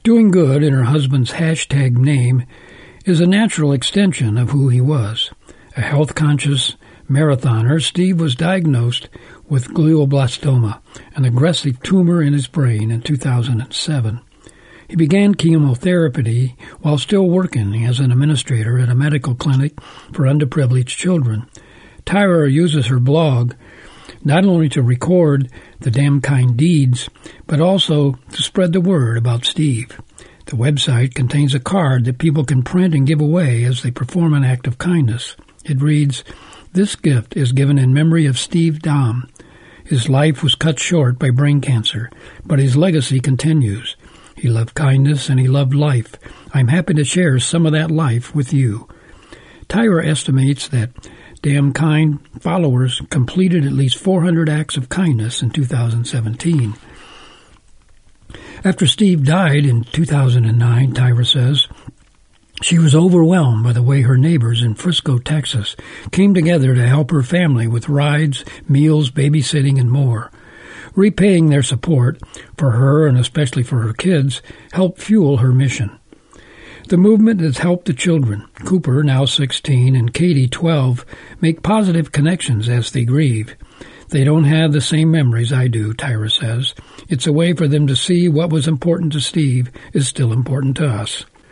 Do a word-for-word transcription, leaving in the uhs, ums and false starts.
Doing good in her husband's hashtag name is a natural extension of who he was. A health-conscious marathoner, Steve was diagnosed with glioblastoma, an aggressive tumor in his brain, in two thousand seven. He began chemotherapy while still working as an administrator at a medical clinic for underprivileged children. Tyra uses her blog not only to record the damn kind deeds, but also to spread the word about Steve. The website contains a card that people can print and give away as they perform an act of kindness. It reads, "This gift is given in memory of Steve Dahm. His life was cut short by brain cancer, but his legacy continues. He loved kindness and he loved life. I'm happy to share some of that life with you." Tyra estimates that Damn Kind followers completed at least four hundred acts of kindness in two thousand seventeen. After Steve died in two thousand nine, Tyra says, she was overwhelmed by the way her neighbors in Frisco, Texas, came together to help her family with rides, meals, babysitting, and more. Repaying their support for her and especially for her kids helped fuel her mission. The movement has helped the children, Cooper, now sixteen, and Katie, twelve, make positive connections as they grieve. They don't have the same memories I do, Tyra says. It's a way for them to see what was important to Steve is still important to us.